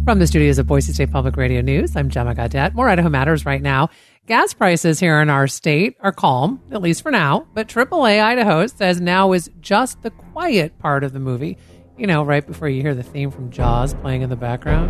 From the studios of Boise State Public Radio News, I'm Gemma Gaudette. More Idaho Matters right now. Gas prices here in our state are calm, at least for now, but AAA Idaho says now is just the quiet part of the movie. You know, right before you hear the theme from Jaws playing in the background.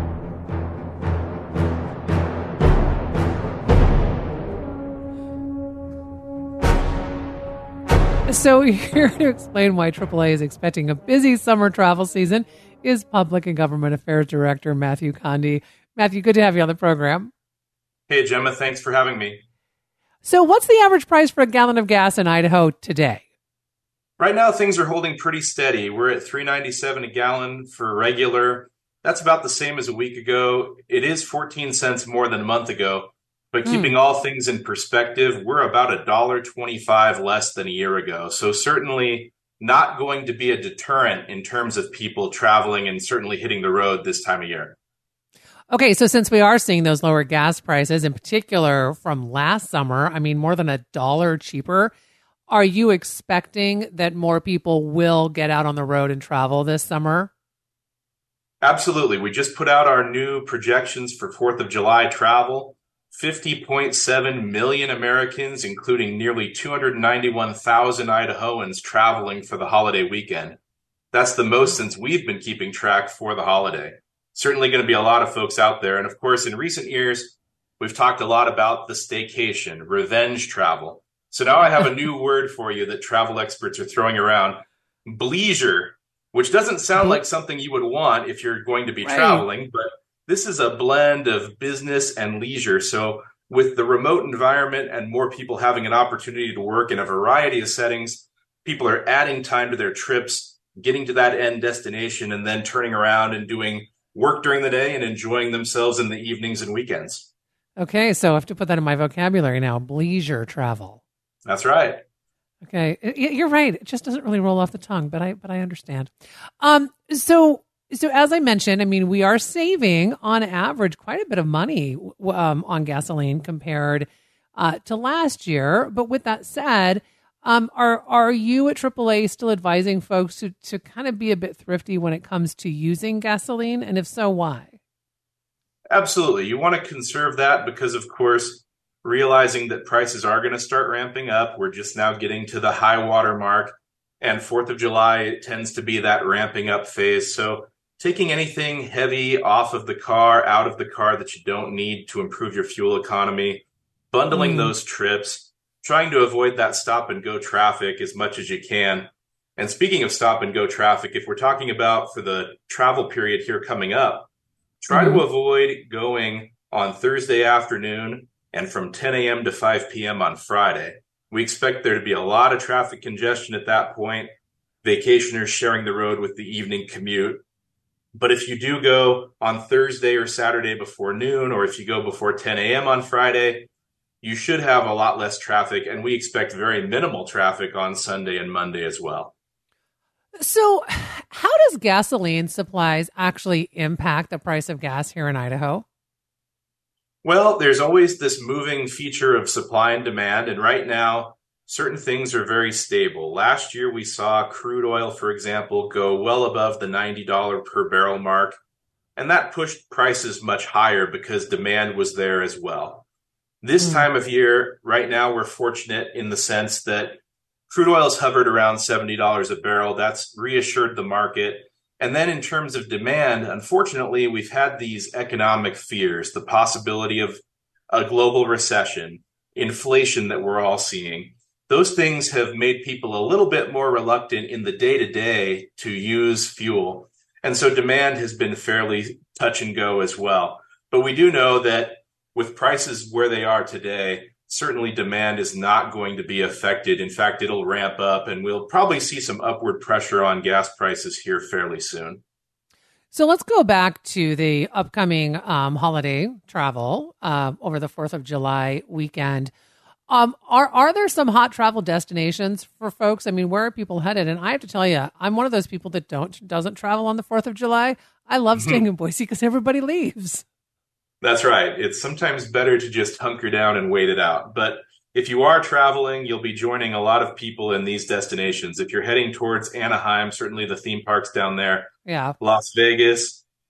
So here to explain why AAA is expecting a busy summer travel season is Public and Government Affairs Director Matthew Conde. Matthew, good to have you on the program. Hey, Gemma, thanks for having me. So what's the average price for a gallon of gas in Idaho today? Right now, things are holding pretty steady. We're at $3.97 a gallon for regular. That's about the same as a week ago. It is 14 cents more than a month ago. But keeping all things in perspective, we're about $1.25 less than a year ago. So certainly not going to be a deterrent in terms of people traveling and certainly hitting the road this time of year. Okay, so since we are seeing those lower gas prices, in particular from last summer, I mean, more than $1 cheaper, are you expecting that more people will get out on the road and travel this summer? Absolutely. We just put out our new projections for 4th of July travel. 50.7 million Americans, including nearly 291,000 Idahoans traveling for the holiday weekend. That's the most since we've been keeping track for the holiday. Certainly going to be a lot of folks out there. And of course, in recent years, we've talked a lot about the staycation, revenge travel. So now I have a new word for you that travel experts are throwing around, bleisure, which doesn't sound like something you would want if you're going to be traveling, but this is a blend of business and leisure. So with the remote environment and more people having an opportunity to work in a variety of settings, people are adding time to their trips, getting to that end destination, and then turning around and doing work during the day and enjoying themselves in the evenings and weekends. Okay, so I have to put that in my vocabulary now, bleisure travel. That's right. Okay, you're right. It just doesn't really roll off the tongue, but I understand. So as I mentioned, I mean, we are saving on average quite a bit of money on gasoline compared to last year. But with that said, are you at AAA still advising folks to kind of be a bit thrifty when it comes to using gasoline? And if so, why? Absolutely. You want to conserve that because, of course, realizing that prices are going to start ramping up. We're just now getting to the high water mark. And 4th of July tends to be that ramping up phase. So taking anything heavy off of the car, out of the car that you don't need to improve your fuel economy, bundling those trips, trying to avoid that stop and go traffic as much as you can. And speaking of stop and go traffic, if we're talking about for the travel period here coming up, try to avoid going on Thursday afternoon and from 10 a.m. to 5 p.m. on Friday. We expect there to be a lot of traffic congestion at that point, vacationers sharing the road with the evening commute. But if you do go on Thursday or Saturday before noon, or if you go before 10 a.m. on Friday, you should have a lot less traffic, and we expect very minimal traffic on Sunday and Monday as well. So how does gasoline supplies actually impact the price of gas here in Idaho? Well, there's always this moving feature of supply and demand, and right now, certain things are very stable. Last year, we saw crude oil, for example, go well above the $90 per barrel mark, and that pushed prices much higher because demand was there as well. This time of year, right now, we're fortunate in the sense that crude oil has hovered around $70 a barrel. That's reassured the market. And then in terms of demand, unfortunately, we've had these economic fears, the possibility of a global recession, inflation that we're all seeing. Those things have made people a little bit more reluctant in the day-to-day to use fuel. And so demand has been fairly touch and go as well. But we do know that with prices where they are today, certainly demand is not going to be affected. In fact, it'll ramp up, and we'll probably see some upward pressure on gas prices here fairly soon. So let's go back to the upcoming holiday travel over the 4th of July weekend. Are there some hot travel destinations for folks? I mean, where are people headed? And I have to tell you, I'm one of those people that doesn't travel on the 4th of July. I love staying in Boise because everybody leaves. That's right. It's sometimes better to just hunker down and wait it out. But if you are traveling, you'll be joining a lot of people in these destinations. If you're heading towards Anaheim, certainly the theme parks down there. Yeah. Las Vegas,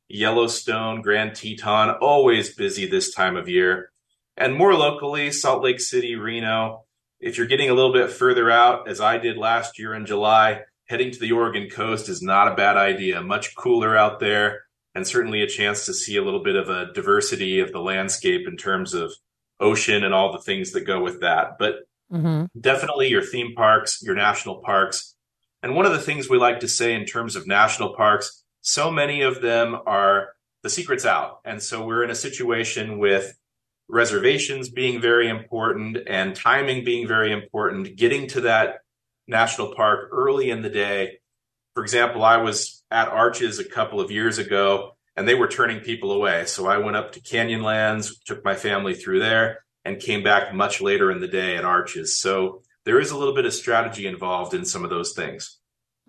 Yellowstone, Grand Teton, always busy this time of year. And more locally, Salt Lake City, Reno. If you're getting a little bit further out, as I did last year in July, heading to the Oregon coast is not a bad idea. Much cooler out there, and certainly a chance to see a little bit of a diversity of the landscape in terms of ocean and all the things that go with that. But definitely your theme parks, your national parks. And one of the things we like to say in terms of national parks, so many of them are the secret's out. And so we're in a situation with reservations being very important and timing being very important, getting to that national park early in the day. For example, I was at Arches a couple of years ago and they were turning people away. So I went up to Canyonlands, took my family through there, and came back much later in the day at Arches. So there is a little bit of strategy involved in some of those things.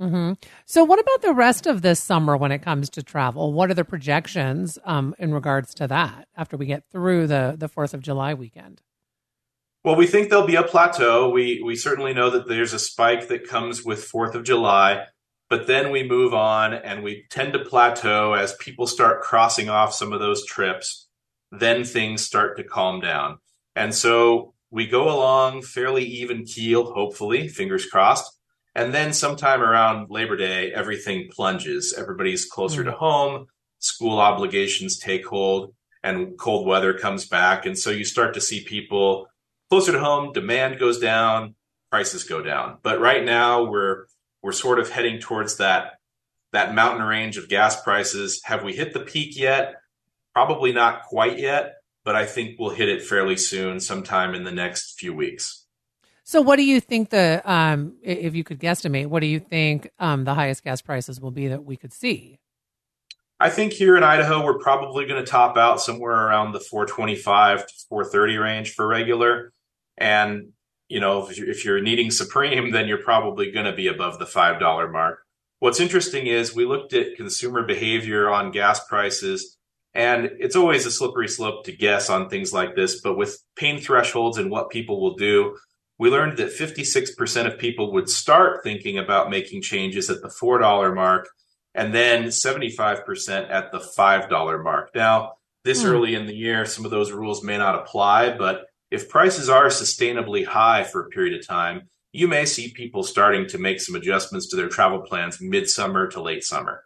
So what about the rest of this summer when it comes to travel? What are the projections in regards to that after we get through the 4th of July weekend? Well, we think there'll be a plateau. We certainly know that there's a spike that comes with 4th of July, but then we move on and we tend to plateau as people start crossing off some of those trips. Then things start to calm down. And so we go along fairly even keel, hopefully, fingers crossed. And then sometime around Labor Day, everything plunges. Everybody's closer to home, school obligations take hold, and cold weather comes back. And so you start to see people closer to home, demand goes down, prices go down. But right now we're sort of heading towards that mountain range of gas prices. Have we hit the peak yet? Probably not quite yet, but I think we'll hit it fairly soon, sometime in the next few weeks. So what do you think if you could guesstimate, what do you think the highest gas prices will be that we could see? I think here in Idaho, we're probably going to top out somewhere around the $4.25 to $4.30 range for regular. And, you know, if you're needing Supreme, then you're probably going to be above the $5 mark. What's interesting is we looked at consumer behavior on gas prices, and it's always a slippery slope to guess on things like this. But with pain thresholds and what people will do, we learned that 56% of people would start thinking about making changes at the $4 mark, and then 75% at the $5 mark. Now, this early in the year, some of those rules may not apply, but if prices are sustainably high for a period of time, you may see people starting to make some adjustments to their travel plans midsummer to late summer.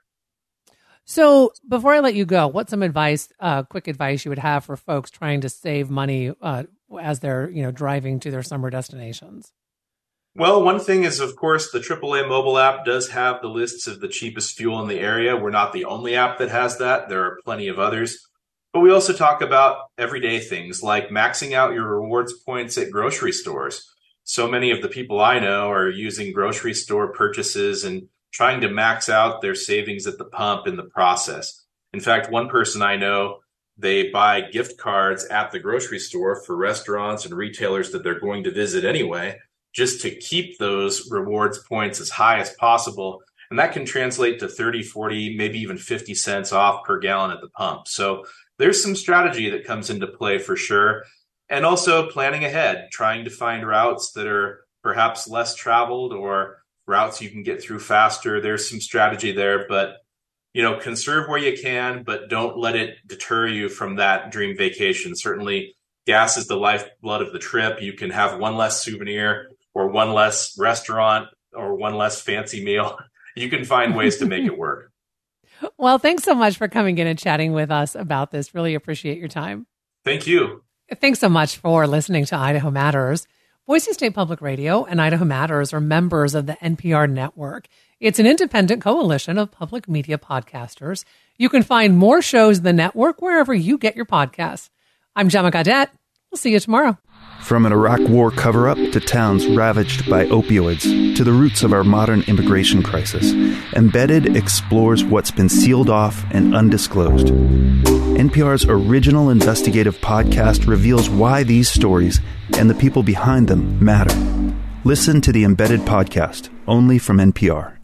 So before I let you go, what's some advice, quick advice you would have for folks trying to save money as they're, driving to their summer destinations? Well, one thing is, of course, the AAA mobile app does have the lists of the cheapest fuel in the area. We're not the only app that has that. There are plenty of others. But we also talk about everyday things like maxing out your rewards points at grocery stores. So many of the people I know are using grocery store purchases and trying to max out their savings at the pump in the process. In fact, one person I know, they buy gift cards at the grocery store for restaurants and retailers that they're going to visit anyway, just to keep those rewards points as high as possible. And that can translate to 30, 40, maybe even 50 cents off per gallon at the pump. So there's some strategy that comes into play for sure. And also planning ahead, trying to find routes that are perhaps less traveled or routes you can get through faster. There's some strategy there, but conserve where you can, but don't let it deter you from that dream vacation. Certainly gas is the lifeblood of the trip. You can have one less souvenir or one less restaurant or one less fancy meal. You can find ways to make it work. Well, thanks so much for coming in and chatting with us about this. Really appreciate your time. Thank you. Thanks so much for listening to Idaho Matters. Boise State Public Radio and Idaho Matters are members of the NPR network. It's an independent coalition of public media podcasters. You can find more shows in the network wherever you get your podcasts. I'm Gemma Gaudette. We'll see you tomorrow. From an Iraq War cover-up to towns ravaged by opioids to the roots of our modern immigration crisis, Embedded explores what's been sealed off and undisclosed. NPR's original investigative podcast reveals why these stories and the people behind them matter. Listen to the Embedded podcast, only from NPR.